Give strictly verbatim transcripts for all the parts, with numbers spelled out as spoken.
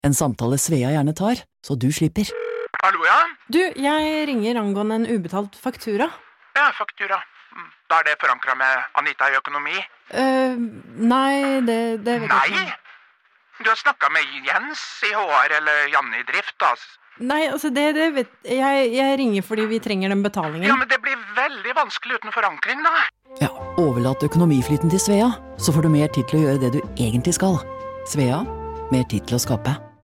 En samtale Svea gjerne tar, så du slipper. Hallo, ja? Du, jeg ringer angående en ubetalt faktura. Ja, faktura. Da er det forankret med Anita i økonomi. Uh, nei, det, det vet Nei? jeg ikke. Du har snakket med Jens i H R eller Janne i drift, da. Nei, altså det, det vet jeg. Jeg ringer fordi vi trenger den betalingen. Ja, men det blir veldig vanskelig uten forankring, da. Ja, overlat økonomiflyten til Svea, så får du mer tid til å gjøre det du egentlig skal. Svea, mer tid til å skape.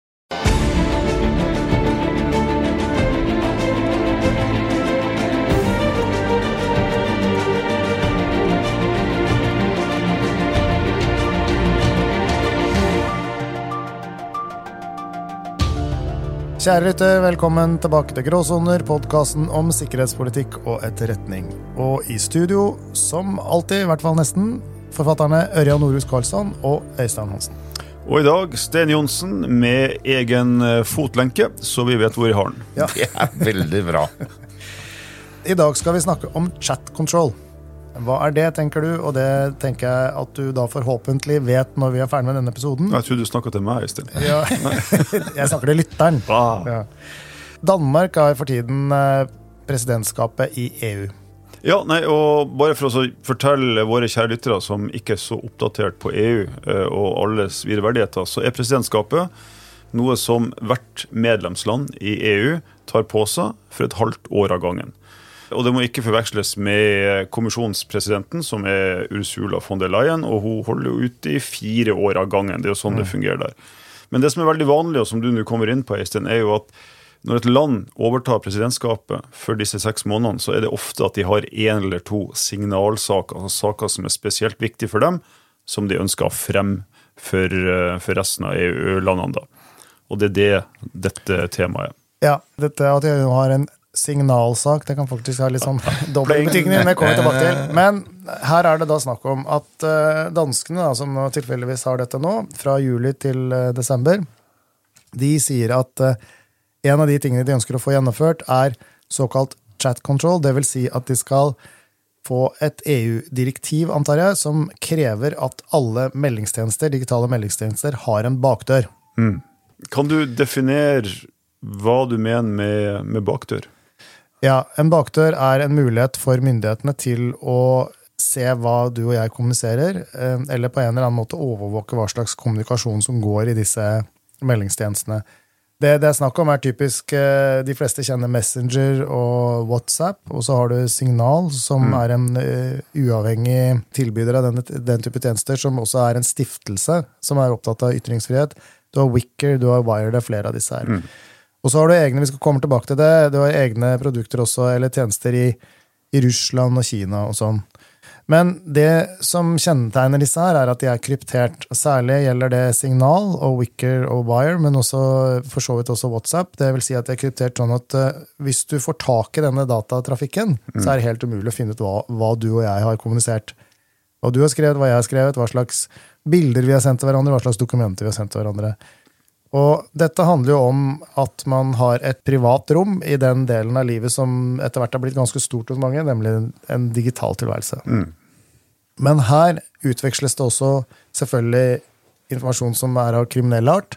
Kjære lytter, velkommen tilbake til Gråsoner, podcasten om sikkerhetspolitikk og etterretning. Og i studio, som alltid, i hvert fall nesten, forfatterne Ørjan Norhus Karlsson og Øystein Hansen. Og i dag, Sten Johnsen med egen fotlenke, så vi vet hvor vi har den. Ja. Det er veldig bra. I dag skal vi snakke om chat control. Hva er det, tenker du? Og det tenker jeg at du da forhåpentlig vet når vi er ferdig med denne episoden. Jeg tror du snakket til meg, Sten. Ja, jeg snakker til lytteren. Ah. Ja. Danmark har for tiden presidentskapet i E U. Ja, nei, og bare for å fortelle våre kjære lyttere som ikke er så oppdatert på E U og alles videreverdigheter, så er presidentskapet noe som hvert medlemsland i E U tar på seg for et halvt år av gangen. Og det må ikke forveksles med kommisjonspresidenten, som er Ursula von der Leyen, og hun holder jo ut i fire år av gangen. Det er jo sånn det fungerer der. Men det som er veldig vanlig, og som du nå kommer inn på, Øystein, er jo at når et land overtar presidentskapet for disse seks månedene, så er det ofte at de har en eller to signalsaker, altså saker som er spesielt viktige for dem, som de ønsker å frem for, for resten av E U-landene da. Og det er det dette temaet er. Ja, dette at jeg har en signalsak, det kan faktisk ha litt sånn dobbeltbetydning, det kommer vi tilbake til. Men her er det da snakk om at danskene, da, som tilfeldigvis har dette nå, fra juli til desember, de sier at en av de tingene de ønsker å få gjennomført er såkalt chat control, det vil si at de skal få et E U-direktiv, antar jeg, som krever at alle meldingstjenester, digitale meldingstjenester, har en bakdør. Mm. Kan du definere hva du mener med, med bakdør? Ja, en bakdør er en mulighet for myndighetene til å se hva du og jeg kommuniserer, eller på en eller annen måte overvåke hva slags kommunikasjon som går i disse meldingstjenestene. Det det er snakk om er typisk, de fleste kjenner Messenger og WhatsApp, og så har du Signal, som mm. er en uh, uavhengig tilbyder av den, den type tjenester, som også er en stiftelse, som er opptatt av ytringsfrihet. Du har Wicker, du har Wire, det er flere av disse her. Mm. Og så har du egne, vi skal komme tilbake til det, du har egne produkter også, eller tjenester i, i Russland og Kina og sånn. Men det som kjennetegner disse her er at de er kryptert. Særlig gjelder det Signal og Wicker og Wire, men også for så vidt også WhatsApp. Det vil si at det er kryptert sånn at uh, hvis du får tak i denne datatrafikken, mm. så er det helt umulig å finne ut hva, hva du og jeg har kommunisert. Hva du har skrevet, hva jeg har skrevet, hva slags bilder vi har sendt til hverandre, hva slags dokumenter vi har sendt til hverandre. Og dette handler jo om at man har et privat rom i den delen av livet som etter hvert har blitt ganske stort hos mange, nemlig en digital tilværelse. Mm. Men her utveksles det også selvfølgelig informasjon som er av kriminell art,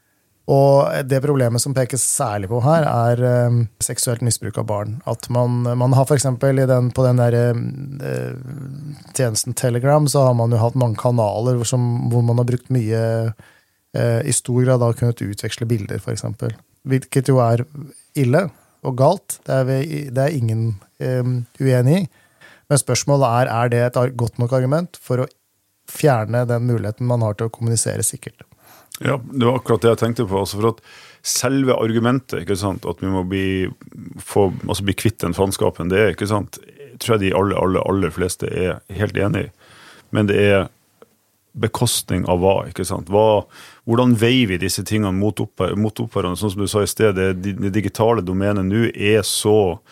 og det problemet som pekes særlig på her er um, seksuelt misbruk av barn. At man, man har for eksempel i den, på den der uh, tjenesten Telegram, så har man jo hatt mange kanaler som, hvor man har brukt mye i stor grad da kunnet utveksle bilder, for eksempel. Hvilket jo er ille og galt. Det er, vi, det er ingen um, uenig i. Men spørsmålet er, er det et godt nok argument for å fjerne den muligheten man har til å kommunisere sikkert? Ja, det var akkurat det jeg tenkte på. Altså for at selve argumentet, ikke sant, at vi må bli, få, altså bli kvitt den faenskapen, det er, ikke sant, jeg tror jeg de aller, aller, aller fleste er helt enige. Men det er bekostning av hva, ikke sant? Hva, hvordan veier vi disse tingene mot opp, mot opp hverandre? Sånn som du sa i sted, det, det digitale domenet nå er så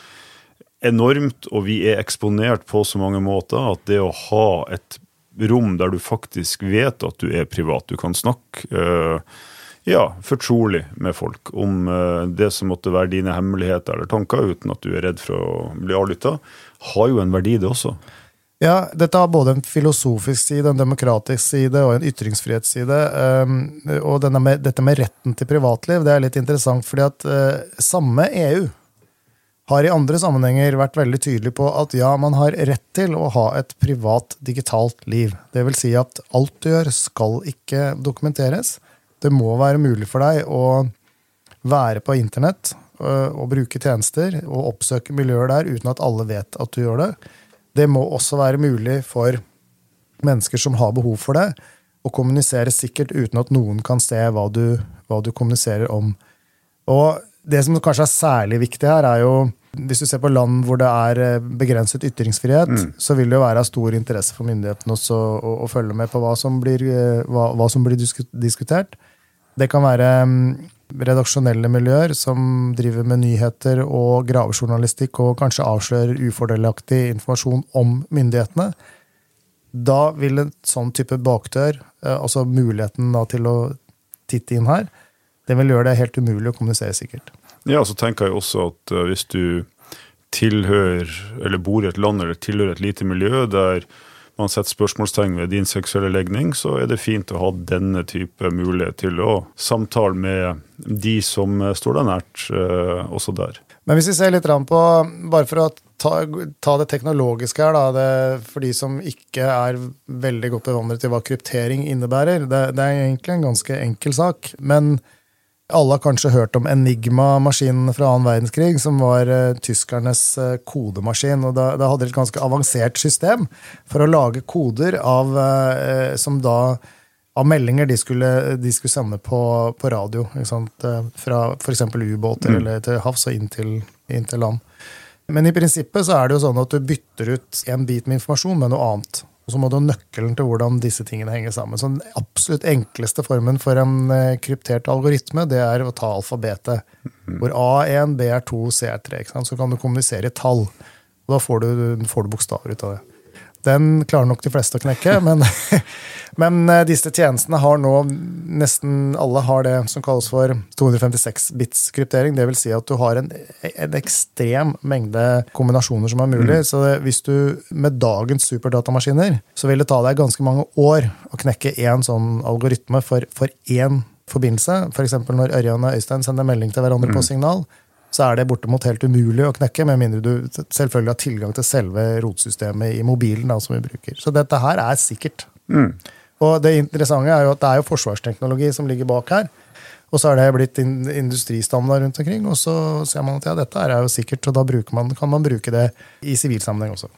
enormt, og vi er eksponert på så mange måter at det å ha et rom der du faktisk vet at du er privat, du kan snakke uh, ja, fortrolig med folk om uh, det som måtte være dine hemmeligheter eller tanker uten at du er redd for å bli avlyttet, har jo en verdi det også. Ja, dette har både en filosofisk side, en demokratisk side og en ytringsfrihetsside. Um, og denne med, dette med retten til privatliv, det er litt interessant, fordi at uh, samme E U har i andre sammenhenger vært veldig tydelig på at ja, man har rett til å ha et privat digitalt liv. Det vil si at alt du gjør skal ikke dokumenteres. Det må være mulig for deg å være på internett uh, og bruke tjenester og oppsøke miljøer der uten at alle vet at du gjør det. Det må også være mulig for mennesker som har behov for det, å kommunisere sikkert uten at noen kan se hva du, hva du kommuniserer om. Og det som kanskje er særlig viktig her er jo, hvis du ser på land hvor det er begrenset ytringsfrihet, mm. så vil det jo være av stor interesse for myndighetene også å, å følge med på hva som blir, hva, hva som blir diskutert. Det kan være redaksjonelle miljøer som driver med nyheter og gravejournalistikk og kanskje avslører ufordelaktig informasjon om myndighetene. Da vil en sånn type bakdør, altså muligheten da til å titte inn her, det vil gjøre det helt umulig å kommunisere sikkert. Ja, så tenker jeg også at hvis du tilhører, eller bor i et land, eller tilhører et lite miljø der man setter spørsmålstegn ved din seksuelle legning, så er det fint å ha denne type mulighet til å samtale med de som står deg nært, uh, også der. Men hvis vi ser litt på, bare for å ta, ta det teknologiske her, da, det, for de som ikke er veldig godt bevandret til hva kryptering innebærer, det, det er egentlig en ganske enkel sak, men alle har kanskje hørt om Enigma-maskinen fra annen verdenskrig, som var uh, tyskernes uh, kodemaskin, og da, da hadde de et ganske avansert system for å lage koder av, uh, som da, av meldinger de skulle, de skulle sende på, på radio, ikke sant? Uh, fra for eksempel ubåter mm. eller til havs og inn til, inn til land. Men i prinsippet så er det jo sånn at du bytter ut en bit med informasjon med noe annet. Og så må du ha nøkkelen til hvordan disse tingene henger sammen. Så den absolutt enkleste formen for en kryptert algoritme, det er å ta alfabetet. Hvor A er én, B er to, C er tre. Ikke sant? Så kan du kommunisere i tall. Og da får du, får du bokstaver ut av det. Den klarer nok de fleste å knekke, men, men disse tjenestene har nå, nesten alle har det som kalles for to hundre femtiseks bits kryptering. Det vil si at du har en, en ekstrem mengde kombinasjoner som er mulig. Mm. Så det, hvis du med dagens superdatamaskiner, så vil det ta deg ganske mange år å knekke en sånn algoritme for, for en forbindelse. For eksempel når Ørjan og Øystein sender melding til hverandre mm. på signal, så er det bortimot helt umulig å knekke, med mindre du selvfølgelig har tilgang til selve rotsystemet i mobilen da, som vi bruker. Så dette her er sikkert. Mm. Og det interessante er jo at det er jo forsvarsteknologi som ligger bak her, og så er det blitt industristandard rundt omkring, og så ser man at ja, dette er jo sikkert, og da bruker man, kan man bruke det i sivilsammenheng også.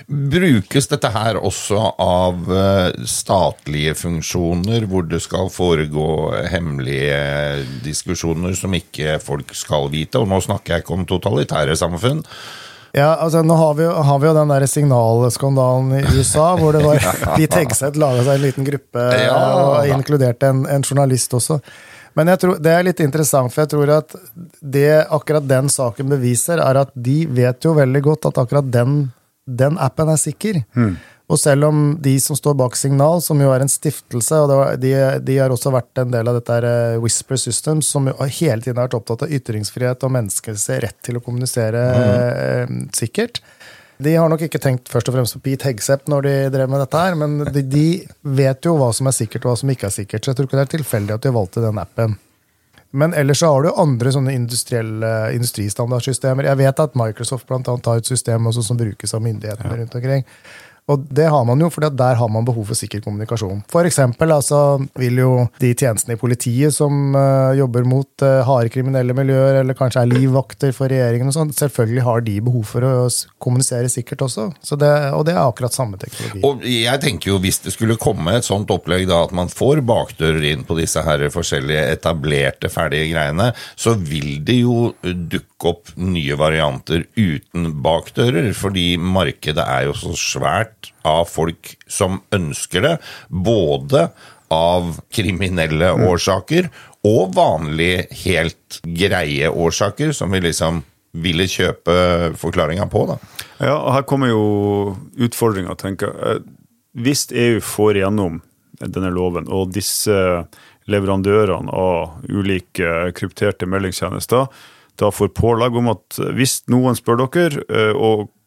Brukes dette her også av statlige funksjoner, hvor det skal foregå hemmelige diskusjoner som ikke folk skal vite, og nå snakker jeg ikke om totalitære samfunn? Ja, altså nå har vi jo, har vi jo den der signalskandalen i U S A, hvor det var, Pete Hegseth laget seg en liten gruppe ja, og inkluderte en, en journalist også. Men jeg tror, det er litt interessant, for jeg tror at det akkurat den saken beviser er at de vet jo veldig godt at akkurat den, den appen er sikker. Mm. Og selv om de som står bak Signal, som jo er en stiftelse, og det var, de, de har også vært en del av dette her Whisper Systems, som jo hele tiden har vært opptatt av ytringsfrihet og menneskers rett til å kommunisere mm. sikkert. De har nok ikke tenkt først og fremst på Pete Hegseth når de drev med dette her, men de, de vet jo hva som er sikkert og hva som ikke er sikkert, så jeg tror ikke det er tilfeldig at de valgte den appen. Men ellers så har du jo andre sånne industrielle industristandardsystemer. Jeg vet at Microsoft blant annet har et system også som brukes av myndighetene ja. Rundt omkring. Og det har man jo, for der har man behov for sikker kommunikasjon. For eksempel altså, vil jo de tjenestene i politiet som uh, jobber mot uh, harde kriminelle miljøer, eller kanskje er livvakter for regjeringen og sånn, selvfølgelig har de behov for å kommunisere sikkert også. Så det, og det er akkurat samme teknologi. Og jeg tenker jo, hvis det skulle komme et sånt opplegg da, at man får bakdører inn på disse her forskjellige etablerte, ferdige greiene, så vil det jo dukke opp nye varianter uten bakdører, fordi markedet er jo så svært av folk som ønsker det, både av kriminelle mm. årsaker og vanlige, helt greie årsaker, som vi liksom ville kjøpe forklaringen på. Da. Ja, og her kommer jo utfordringen, tenker jeg. Hvis E U får igjennom denne loven, og disse leverandørene av ulike krypterte meldingstjenester, da får pålag om at hvis noen spør dere, og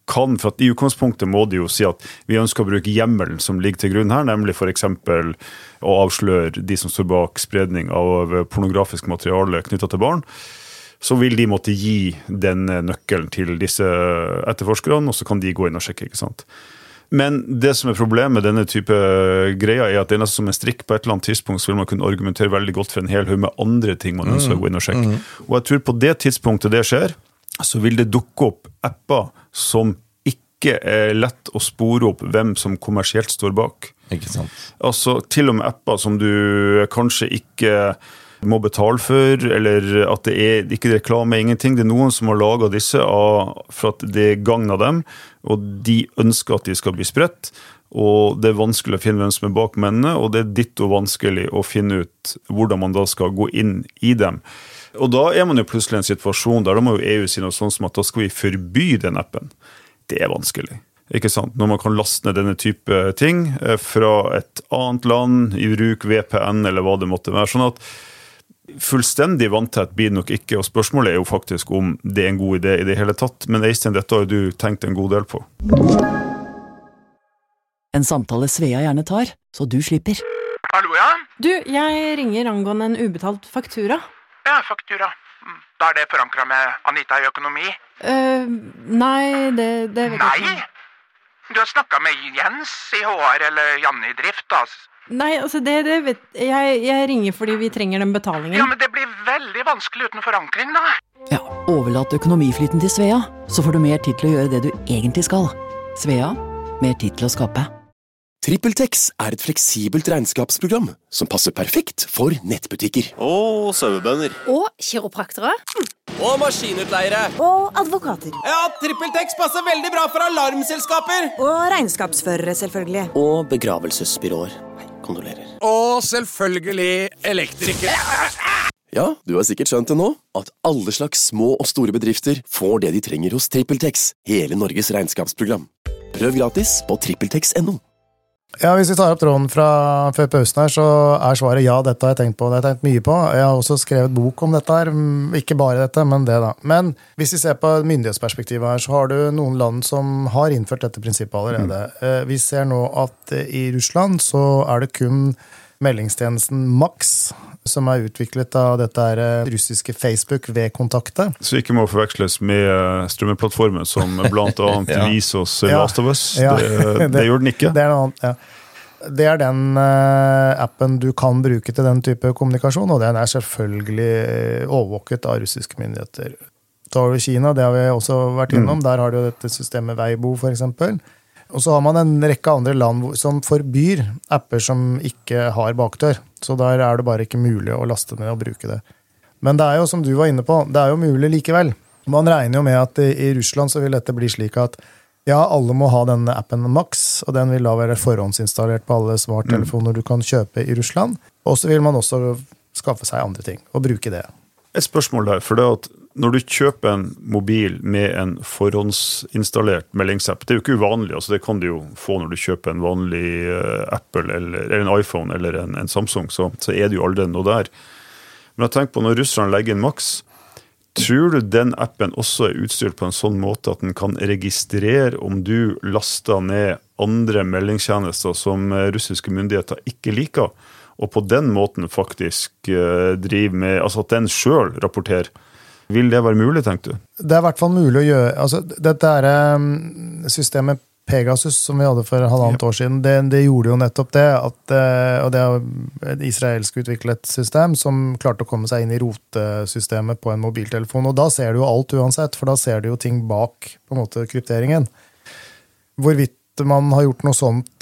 kan, for at i utgangspunktet må de jo si at vi ønsker å bruke hjemmelen som ligger til grunn her, nemlig for eksempel å avsløre de som står bak spredning av pornografisk materiale knyttet til barn. Så vil de måtte gi den nøkkelen til disse etterforskerne, og så kan de gå inn og sjekke, ikke sant? Men det som er problemet med denne type greier er at det er nesten som en strikk. På et eller annet tidspunkt så vil man kunne argumentere veldig godt for en hel haug med andre ting man ønsker å gå inn og sjekke. Og jeg tror på det tidspunktet det skjer, så vil det dukke opp apper som ikke er lett å spore opp hvem som kommersielt står bak. Ikke sant? Altså til og med apper som du kanskje ikke må betale for, eller at det er ikke reklame, ingenting. Det er noen som har laget disse for at det er gagn av dem, og de ønsker at de skal bli spredt, og det er vanskelig å finne hvem som er bak mennene, og det er ditt og vanskelig å finne ut hvordan man da skal gå inn i dem. Og da er man jo plutselig i en situasjon der da må jo E U si noe sånn som at da skal vi forby den appen. Det er vanskelig. Ikke sant? Når man kan laste ned denne type ting fra et annet land, i bruk V P N eller hva det måtte være, sånn at fullstendig vanntett blir nok ikke, og spørsmålet er jo faktisk om det er en god idé i det hele tatt. Men Øystein, dette har du tenkt en god del på. En samtale Svea gjerne tar, så du slipper. Hallo, ja? Du, jeg ringer angående en ubetalt faktura. Ja, faktura. Da er det forankret med Anita i økonomi. Uh, nei, det, det vet jeg Nei? ikke. Du har snakket med Jens i H R eller Janne i drift, altså. Nei, altså det, det vet jeg. Jeg ringer fordi vi trenger den betalingen. Ja, men det blir veldig vanskelig uten forankring, da. Ja, overlat økonomiflyten til Svea, så får du mer tid til å gjøre det du egentlig skal. Svea, mer tid til å skape. TrippelTex er et fleksibelt regnskapsprogram som passer perfekt for nettbutikker. Og sauebønder. Og kiropraktere. Og maskinutleiere. Og advokater. Ja, TrippelTex passer veldig bra for alarmselskaper. Og regnskapsførere, selvfølgelig. Og begravelsesbyråer. Hei, kondolerer. Og selvfølgelig elektrikere. Ja, du har sikkert skjønt det nå, at alle slags små og store bedrifter får det de trenger hos TrippelTex, hele Norges regnskapsprogram. Prøv gratis på trippeltex punktum no. Ja, hvis vi tar opp tråden fra før pausen her, så er svaret ja, dette har jeg tenkt på. Det har jeg tenkt mye på. Jeg har også skrevet bok om dette her. Ikke bare dette, men det da. Men hvis vi ser på myndighetsperspektivet her, så har du noen land som har innført dette prinsippet allerede. Mm. Vi ser nå at i Russland så er det kun meldingstjenesten Max som er utviklet av dette her russiske Facebook ved-kontaktet. Så ikke må forveksles med strømmeplattformen som blant annet ja. viser oss ja. Last of Us. Ja. Det, det, det gjør den ikke. Det er noe annet, ja. Det er den uh, appen du kan bruke til den type kommunikasjon, og den er selvfølgelig overvåket av russiske myndigheter. Tar du Kina, det har vi også vært innom, mm. der har du dette systemet Weibo for eksempel. Og så har man en rekke andre land som forbyr apper som ikke har bakdør. Så der er det bare ikke mulig å laste ned og bruke det. Men det er jo, som du var inne på, det er jo mulig likevel. Man regner jo med at i Russland så vil dette bli slik at ja, alle må ha denne appen Max, og den vil da være forhåndsinstallert på alle smarttelefoner du kan kjøpe i Russland. Og så vil man også skaffe seg andre ting og bruke det. Et spørsmål der, for det at når du kjøper en mobil med en forhåndsinstallert meldingsapp, det er jo ikke uvanlig, altså det kan du jo få når du kjøper en vanlig Apple eller, eller en iPhone eller en, en Samsung, så, så er det jo aldri noe der. Men jeg tenker på når russerne legger inn Max, tror du den appen også er utstyrt på en sånn måte at den kan registrere om du laster ned andre meldingstjenester som russiske myndigheter ikke liker, og på den måten faktisk driver med, altså at den selv rapporterer? Vil det være mulig, tenkte du? Det er i hvert fall mulig å gjøre. Altså, dette er systemet Pegasus, som vi hadde for halvannet år siden, det, det gjorde jo nettopp det, at, og det er et israelsk utviklet system som klarte å komme seg inn i rotesystemet på en mobiltelefon, og da ser du jo alt uansett, for da ser du jo ting bak på en måte krypteringen. Hvorvidt man har gjort noe sånt,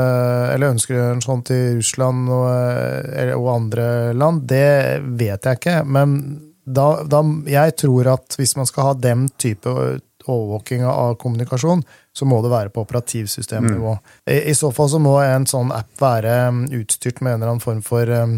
eller ønsker å gjøre noe sånt i Russland og, og andre land, det vet jeg ikke, men Da, da, jeg tror at hvis man skal ha den type overvåking av kommunikasjon, så må det være på operativsystemnivå. Mm. I, I så fall så må en sånn app være utstyrt med en eller annen form for um,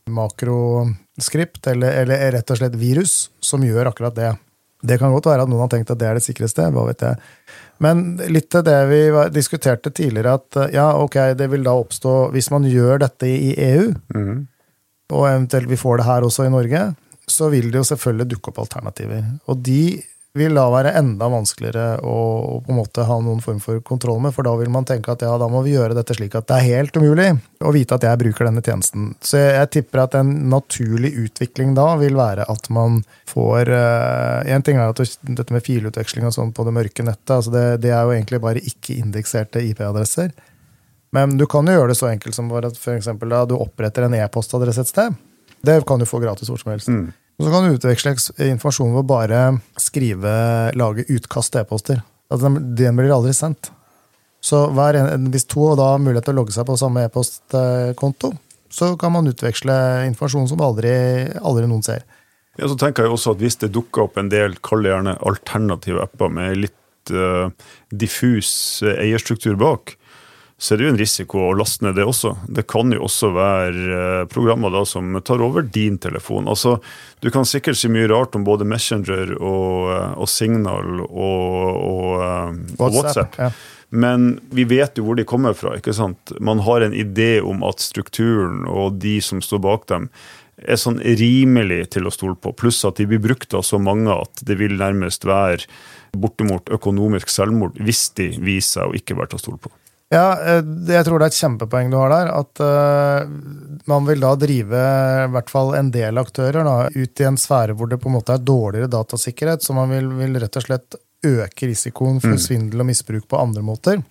makroskript, eller, eller rett og slett virus, som gjør akkurat det. Det kan godt være at noen har tenkt at det er det sikreste, hva vet jeg. Men litt til det vi diskuterte tidligere, at ja, ok, det vil da oppstå, hvis man gjør dette i E U, mm. og eventuelt vi får det her også i Norge, så vil det jo selvfølgelig dukke opp alternativer. Og de vil da være enda vanskeligere å, å på en måte ha noen form for kontroll med, for da vil man tenke at ja, da må vi gjøre dette slik at det er helt umulig å vite at jeg bruker denne tjenesten. Så jeg, jeg tipper at en naturlig utvikling da vil være at man får uh, en ting er at dette med filutveksling og sånn på det mørke nettet, altså det, det er jo egentlig bare ikke indekserte I P-adresser. Men du kan jo gjøre det så enkelt som for, at for eksempel da du oppretter en e-postadresse et sted. Det kan du få gratis hvor som helst. Mm. Og så kan du utveksle informasjon ved å bare skrive, lage utkast til e-poster. Altså, den blir aldri sendt. Så hver en, hvis to da har mulighet til å logge seg på samme e-postkonto, så kan man utveksle informasjon som aldri, aldri noen ser. Ja, så tenker jeg også at hvis det dukker opp en del, kall det gjerne alternative apper med litt uh, diffus eierstruktur bak, så er det jo en risiko å laste ned det også. Det kan jo også være programmer da som tar over din telefon. Altså, du kan sikkert si mye rart om både Messenger og, og Signal og, og, og WhatsApp. WhatsApp. Ja. Men vi vet jo hvor de kommer fra, ikke sant? Man har en idé om at strukturen og de som står bak dem er sånn rimelig til å stole på. Pluss at de blir brukt av så mange at det vil nærmest være bortimot økonomisk selvmord hvis de viser seg å ikke være til å stole på. Ja, jeg tror det er et kjempepoeng du har der, at uh, man vil da drive I hvert fall en del aktører da, ut I en sfære hvor det på en måte er dårligere datasikkerhet, så man vil, vil rett og slett øke risikoen for mm. svindel og misbruk på andre måter.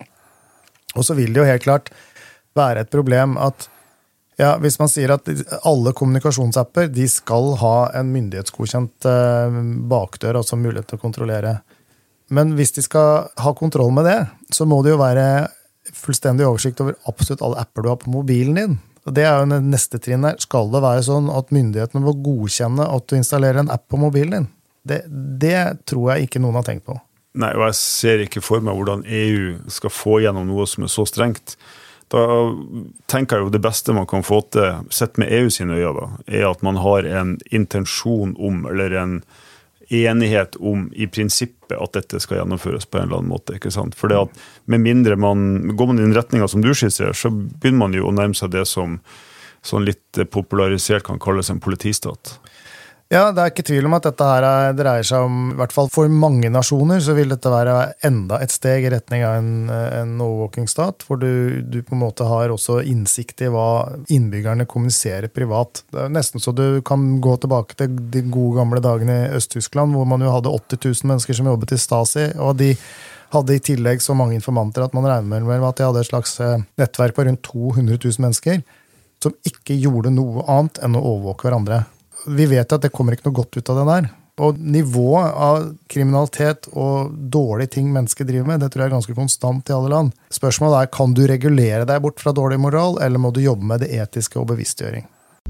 Og så vil det jo helt klart være et problem at ja, hvis man sier at alle kommunikasjonsapper, de skal ha en myndighetsgodkjent uh, bakdør, altså mulighet til å kontrollere. Men hvis de skal ha kontroll med det, så må det jo være fullstendig oversikt over absolutt alle apper du har på mobilen din. Og det er jo den neste trinn her. Skal det være sånn at myndighetene må godkjenne at du installerer en app på mobilen din? Det, det tror jeg ikke noen har tenkt på. Nei, og jeg ser ikke for meg hvordan EU skal få gjennom noe som er så strengt. Da tenker jeg jo det beste man kan få til, sett med EU sine øyne da, er at man har en intensjon om, eller en enighet om I prinsippet at dette skal gjennomføres på en eller annen måte, ikke sant? For det at med mindre man, går man I den retningen som du skisserer, så begynner man jo å nærme seg det som sånn litt popularisert kan kalles en politistat. Ja, det er ikke tvil om at dette her er, dreier seg om, I hvert fall for mange nasjoner, så vil dette være enda et steg I retning av en, en overvåkingsstat, hvor du, du på en måte har også innsikt I hva innbyggerne kommuniserer privat. Det er nesten så du kan gå tilbake til de gode gamle dagene I Øst-Tyskland, hvor man jo hadde åtti tusen mennesker som jobbet I Stasi, og de hadde I tillegg så mange informanter at man regner med at de hadde et slags nettverk på rundt to hundre tusen mennesker, som ikke gjorde noe annet enn å overvåke hverandre. Vi vet at det kommer ikke noe godt ut av det der. Og nivået av kriminalitet og dårlige ting mennesker driver med, det tror jeg er ganske konstant I alle land. Spørsmålet er, kan du regulere deg bort fra dårlig moral, eller må du jobbe med det etiske og bevisstgjøring?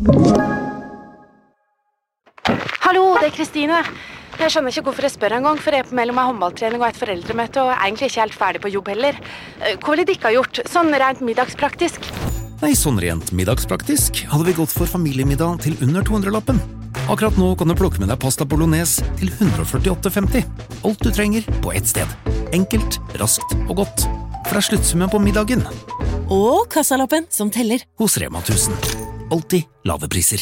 Hallo, det er Kristine. Jeg skjønner ikke hvorfor jeg spør en gang, for jeg er på mellom en håndballtrening og et foreldremøte, og er egentlig ikke helt ferdig på jobb heller. Hva ville de ikke ha gjort, sånn rent middagspraktisk? Nei, sånn rent middagspraktisk hadde vi gått for familiemiddag til under to hundre-lappen. Akkurat nå kan du plukke med deg pasta bolognese til one hundred forty-eight fifty. Alt du trenger på ett sted. Enkelt, raskt og godt. For det er sluttsummen på middagen. Og kassalappen som teller. Hos Rema tusen. Alltid lave priser.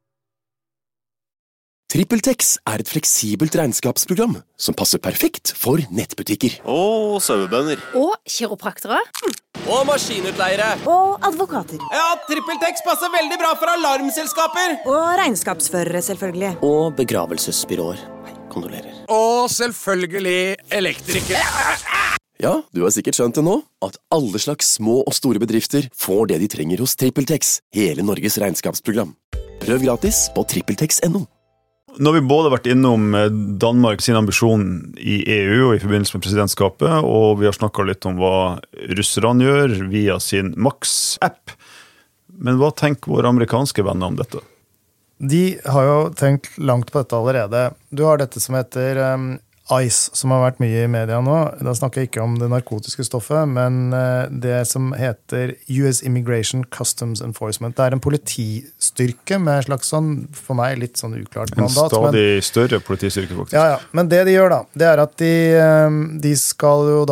TrippelTex er et fleksibelt regnskapsprogram som passer perfekt for nettbutikker. Og sauebønder. Og kiropraktere. Og maskinutleiere. Og advokater. Ja, TrippelTex passer veldig bra for alarmselskaper. Og regnskapsførere, selvfølgelig. Og begravelsesbyråer. Nei, kondolerer. Og selvfølgelig elektrikere. Ja, du har sikkert skjønt det nå, at alle slags små og store bedrifter får det de trenger hos TrippelTex, hele Norges regnskapsprogram. Prøv gratis på trippeltex punktum no. Nå har vi både vært innom Danmark sin ambisjon I EU og I forbindelse med presidentskapet, og vi har snakket litt om hva russerne gjør via sin Max-app. Men hva tenker våre amerikanske venner om dette? De har jo tenkt langt på dette allerede. Du har dette som heter um, ICE, som har vært mye I media nå. Da snakker jeg ikke om det narkotiske stoffet, men uh, det som heter U S Immigration Customs Enforcement. Det er en politistyrke med en slags sånn, for meg, litt sånn uklart mandat. En stadig men, større politistyrke, faktisk. Ja, ja. Men det de gjør da, det er at de, um, de skal jo da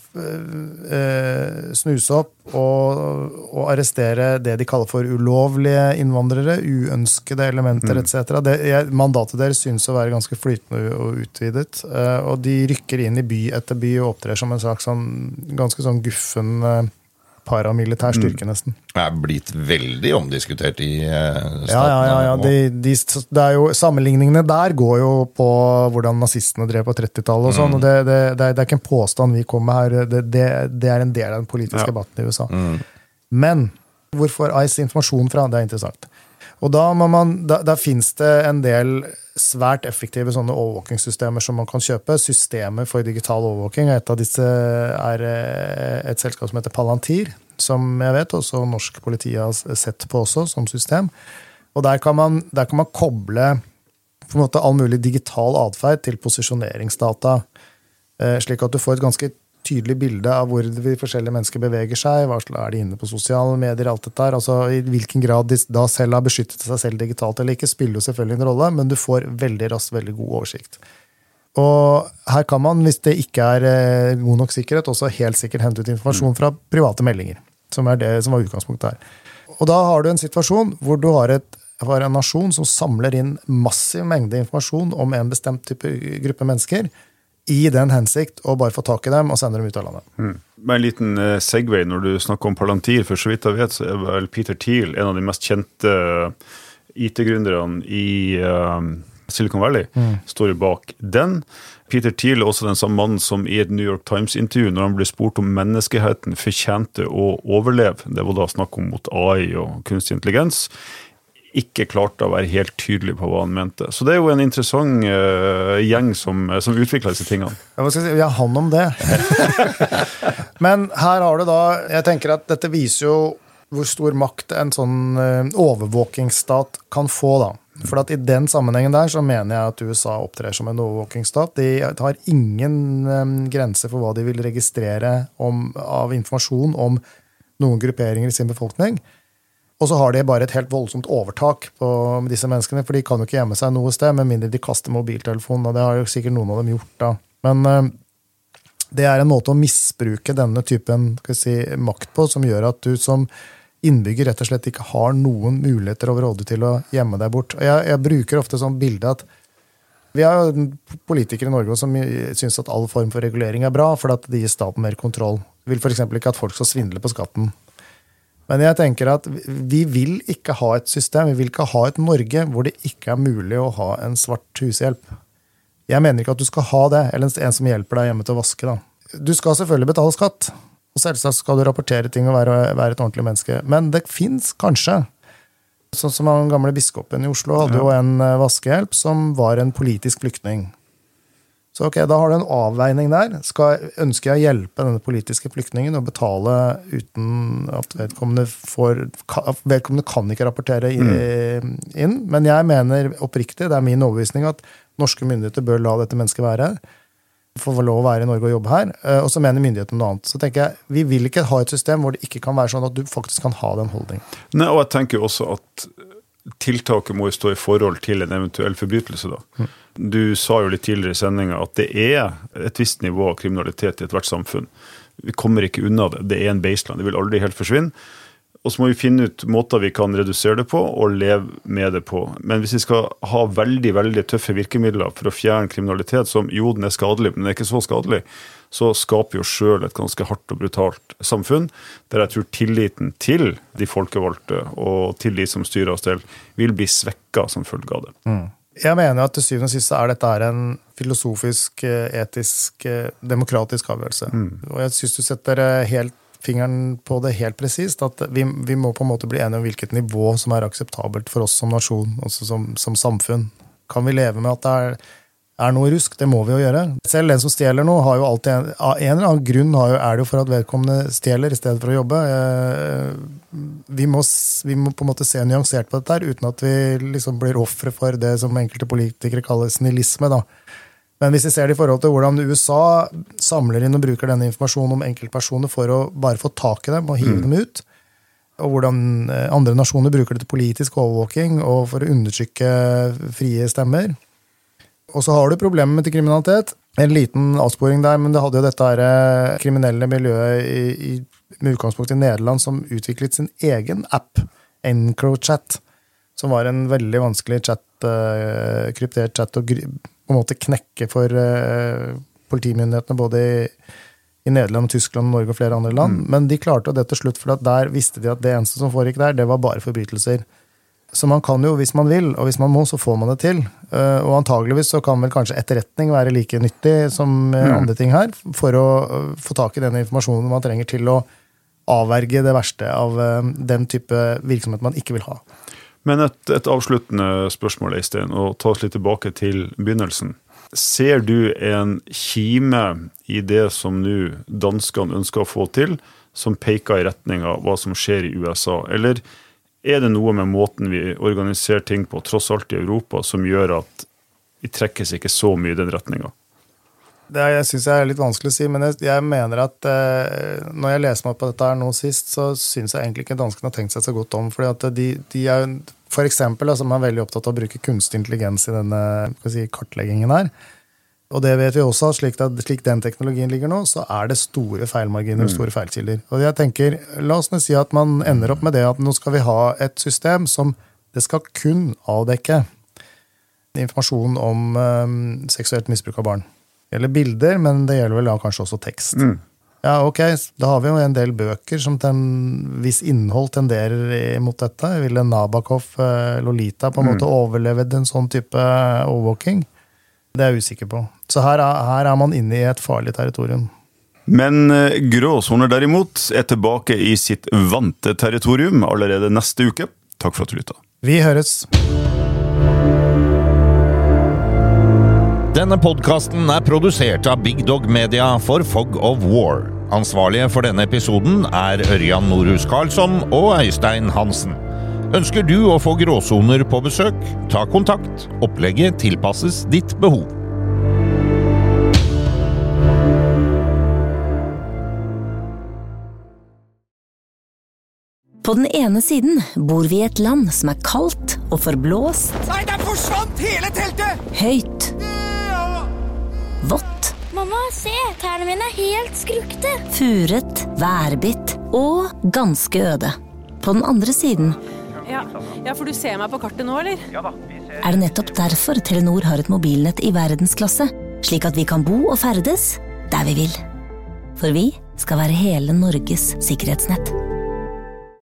eh, snuse opp og, og arrestere det de kaller for ulovlige innvandrere, uønskede elementer, Mm. et cetera. Det, jeg, mandatet deres synes å være ganske flytende og utvidet, eh, og de rykker inn i by etter by og opptrer som en slags sånn, ganske sånn guffen eh, paramilitær styrke nesten. Det er blitt veldig omdiskutert i eh, staten. Ja, ja, ja, ja. De, de, det er jo, sammenligningene der går jo på hvordan nazistene drev på trettitallet og sånn, Mm. og det, det, det, er, det er ikke en påstand vi kommer med her, det, det, det er en del av den politiske Ja. debatten i U S A. Mm. Men hvorfor ICE informasjon fra? Det er interessant. Og da, må man, da, da finnes det en del svært effektive sånne overvåkingssystemer som man kan kjøpe. Systemer for digital overvåking. Et av disse er et selskap som heter Palantir, som jeg vet også norsk politi har sett på også som system. Og der kan man, der kan man koble på en måte all mulig digital adferd til posisjoneringsdata, slik at du får et ganske tydelig bilde av hvor de forskjellige mennesker beveger seg, hva er de inne på sosiale medier, alt dette der, altså i hvilken grad de da selv har beskyttet seg selv digitalt eller ikke, spiller jo selvfølgelig en rolle, men du får veldig raskt, veldig god oversikt. Og her kan man, hvis det ikke er god nok sikkerhet, også helt sikkert hente ut informasjon fra private meldinger, som er det som var utgangspunktet her. Og da har du en situasjon hvor du har, et, har en nasjon som samler inn massiv mengde informasjon om en bestemt type gruppe mennesker, i den hensikt å bare få tak i dem og sende dem ut av landet. Mm. Med en liten uh, segway når du snakker om Palantir, for så vidt jeg vet, så er vel Peter Thiel en av de mest kjente I T-gründerne i uh, Silicon Valley, mm. står bak den. Peter Thiel er også den samme mannen som i et New York Times-intervju, når han ble spurt om menneskeheten fortjente å overleve, det var da snakk om mot A I og kunstig intelligens, ikke klarte å være helt tydelig på hva han mente. Så det er jo en interessant uh, gjeng som, som utvikler disse tingene. Ja, hva skal jeg si? Vi har hånd om det. Men her har du da, jeg tenker at dette viser jo hvor stor makt en sånn uh, overvåkingsstat kan få da. For at i den sammenhengen der så mener jeg at U S A opptrer som en overvåkingsstat. De har ingen um, grense for hva de vil registrere om, av informasjon om noen grupperinger i sin befolkning. Og så har de bare et helt voldsomt overtak på disse menneskene, for de kan jo ikke gjemme seg noe sted, med mindre de kaster mobiltelefonen, og det har jo sikkert noen av dem gjort da. Men uh, det er en måte å misbruke denne typen skal jeg si, makt på, som gjør at du som innbygger rett og slett ikke har noen muligheter overhodet til å gjemme deg bort. Og jeg, jeg bruker ofte sånn bilde at vi har jo politikere i Norge som synes at all form for regulering er bra, for at det gir staten mer kontroll. Vi vil for eksempel ikke at folk skal svindle på skatten. Men jeg tenker at vi vil ikke ha et system, vi vil ikke ha et Norge hvor det ikke er mulig å ha en svart hushjelp. Jeg mener ikke at du skal ha det, eller en som hjelper deg hjemme til å vaske. Da. Du skal selvfølgelig betale skatt, og selvsagt skal du rapportere ting og være, være et ordentlig menneske. Men det finnes kanskje, sånn som den gamle biskopen i Oslo hadde ja. jo en vaskehjelp som var en politisk flyktning. Så ok, da har du en avveining der. Skal, ønsker jeg å hjelpe denne politiske flyktningen og betale uten at vedkommende får, vedkommende kan ikke rapportere inn, inn, men jeg mener oppriktig, det er min overbevisning at norske myndigheter bør la dette mennesket være her, få lov å være i Norge og jobbe her, og så mener myndighetene noe annet. Så tenker jeg, vi vil ikke ha et system hvor det ikke kan være sånn at du faktisk kan ha den holdningen. Nei, og jeg tenker også at tiltaket må jo stå i forhold til en eventuell forbrytelse da. Mm. Du sa jo litt tidligere i sendingen at det er et visst nivå av kriminalitet i et hvert samfunn. Vi kommer ikke unna det. Det er en baseline. Det vil aldri helt forsvinne. Og så må vi finne ut måter vi kan redusere det på og leve med det på. Men hvis vi skal ha veldig, veldig tøffe virkemidler for å fjerne kriminalitet som jo, den er skadelig, men den er ikke så skadelig, så skaper jo selv et ganske hardt og brutalt samfunn, der jeg tror tilliten til de folkevalgte og til de som styrer oss til, vil bli svekket som følge av det. Mm. Jeg mener at til syvende og sist er dette en filosofisk, etisk, demokratisk avgjørelse. Mm. Og jeg synes du setter helt fingeren på det helt presist, at vi, vi må på en måte bli enige om hvilket nivå som er akseptabelt for oss som nasjon, også som, som samfunn. Kan vi leve med at det er er noe rusk, det må vi jo gjøre. Selv den som stjeler noe har jo alltid en, av en eller annen grunn har jo, er det jo for at vedkommende stjeler i stedet for å jobbe. Vi må, vi må på en måte se nyansert på dette her, uten at vi liksom blir offre for det som enkelte politikere kaller snillisme da. Men hvis vi ser det i forhold til hvordan U S A samler inn og bruker denne informasjonen om enkeltpersoner for å bare få tak i dem og hive mm. dem ut, og hvordan andre nasjoner bruker det til politisk overvåking og for å undertrykke frie stemmer. Og så har du problemer med til kriminalitet. En liten avsporing der, men det hadde jo dette her kriminelle miljøet i, i, med utgangspunkt i Nederland som utviklet sin egen app, EncroChat, som var en veldig vanskelig chat, uh, kryptert chat å på en måte knekke for uh, politimyndighetene både i, i Nederland, Tyskland, Norge og flere andre land. Mm. Men de klarte det til slutt, for at der visste de at det eneste som foregikk der, det var bare forbrytelser. Så man kan jo, hvis man vil, og hvis man må, så får man det til. Uh, og antageligvis så kan vel kanskje etterretning være like nyttig som uh, mm. andre ting her, for å uh, få tak i den informasjonen man trenger til å avverge det verste av uh, den type virksomhet man ikke vil ha. Men et, et avsluttende spørsmål, Øystein, og ta oss litt tilbake til begynnelsen. Ser du en kime i det som nå danskene ønsker å få til, som peker i retning av hva som skjer i U S A, eller er det noe med måten vi organiserer ting på, tross alt i Europa, som gjør at vi trekkes ikke så mye i den retningen? Det jeg synes jeg er litt vanskelig å si, men jeg, jeg mener at eh, når jeg leser meg på dette her nå sist, så synes jeg egentlig ikke danskene har tenkt seg så godt om, fordi at de, de er for eksempel, altså, man er veldig opptatt av å bruke kunstig intelligens i denne skal si, kartleggingen her. Og det vet vi også, slik, at, slik den teknologien ligger nå, så er det store feilmarginer og store feilkilder. Og jeg tenker, la oss nå si at man ender opp med det at nå skal vi ha et system som det skal kun avdekke informasjon om um, seksuelt misbruk av barn. Det gjelder bilder, men det gjelder vel da kanskje også tekst. Mm. Ja, ok, da har vi jo en del bøker som ten, hvis innhold tenderer mot dette. Ville Nabokov, Lolita på en måte mm. overlevd en sånn type overvåking? Det er jeg usikker på. Så her er, her er man inne i et farlig territorium. Men gråsoner derimot er tilbake i sitt vante territorium allerede neste uke. Takk for at du lyttet. Vi høres. Denne podcasten er produsert av Big Dog Media for Fog of War. Ansvarlige for denne episoden er Ørjan Norhus Karlsson og Øystein Hansen. Ønsker du å få gråsoner på besøk? Ta kontakt. Opplegget tilpasses ditt behov. På den ene siden bor vi i et land som er kaldt og forblåst. Nei, der forsvant hele teltet! Høyt. Vått. Mamma, se, tærne mine er helt skrukte. Furet, værbitt og ganske øde. På den andre siden Ja, ja, for du ser meg på kartet nå, eller? Ja da, vi ser. Er det nettopp derfor Telenor har et mobilnett i verdensklasse, slik at vi kan bo og ferdes der vi vil. For vi skal være hele Norges sikkerhetsnett.